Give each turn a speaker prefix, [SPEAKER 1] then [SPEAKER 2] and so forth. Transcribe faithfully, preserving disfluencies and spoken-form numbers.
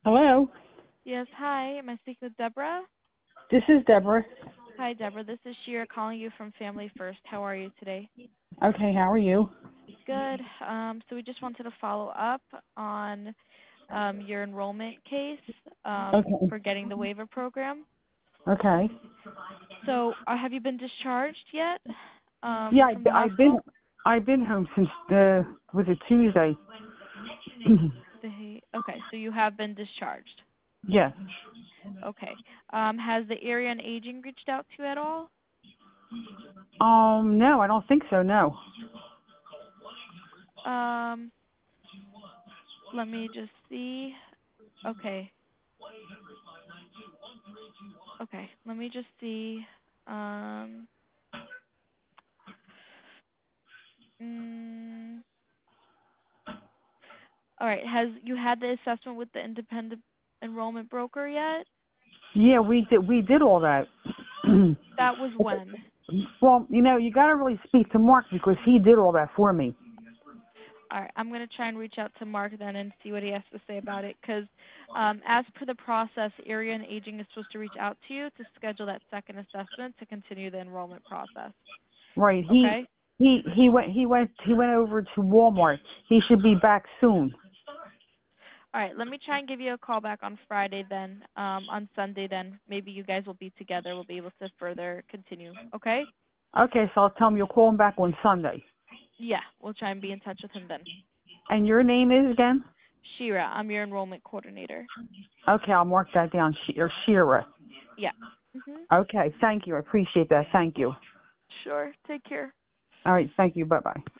[SPEAKER 1] Hello,
[SPEAKER 2] Yes, hi. Am I speaking with Deborah?
[SPEAKER 1] this is Deborah.
[SPEAKER 2] Hi, Deborah. This is Shira calling you from Family First. How are you today?
[SPEAKER 1] Okay, how are you?
[SPEAKER 2] Good. Um, so we just wanted to follow up on um, your enrollment case um,
[SPEAKER 1] Okay,
[SPEAKER 2] for getting the waiver program.
[SPEAKER 1] okay.
[SPEAKER 2] So uh, have you been discharged yet
[SPEAKER 1] Yeah,
[SPEAKER 2] um, from the
[SPEAKER 1] I, I've been
[SPEAKER 2] hospital?
[SPEAKER 1] I've been home since uh was it Tuesday?
[SPEAKER 2] The, okay, so you have been discharged.
[SPEAKER 1] Yes.
[SPEAKER 2] Okay. Um, has the Area on Aging reached out to you at all?
[SPEAKER 1] Um, no, I don't think so. No.
[SPEAKER 2] Um, let me just see. Okay. Okay, let me just see. Um, mm, all right, has you had the assessment with the independent enrollment broker yet?
[SPEAKER 1] Yeah, we did we did all that.
[SPEAKER 2] That was when?
[SPEAKER 1] Well, you know, you got to really speak to Mark because he did all that for me.
[SPEAKER 2] All right, I'm going to try and reach out to Mark then and see what he has to say about it. Because um, as per the process, Area and Aging is supposed to reach out to you to schedule that second assessment to continue the enrollment process.
[SPEAKER 1] Right. He
[SPEAKER 2] Okay?
[SPEAKER 1] he he went he went he went over to Walmart. He should be back soon.
[SPEAKER 2] All right, let me try and give you a call back on Friday then. Um, on Sunday then, maybe you guys will be together. We'll be able to further continue. Okay?
[SPEAKER 1] Okay, so I'll tell him you'll call him back on Sunday.
[SPEAKER 2] Yeah, we'll try and be in touch with him then.
[SPEAKER 1] And your name is again?
[SPEAKER 2] Shira, I'm your enrollment coordinator.
[SPEAKER 1] Okay, I'll mark that down. She- or Shira.
[SPEAKER 2] Yeah. Mhm.
[SPEAKER 1] Okay, thank you. I appreciate that. Thank you.
[SPEAKER 2] Sure. Take care.
[SPEAKER 1] All right, thank you. Bye-bye.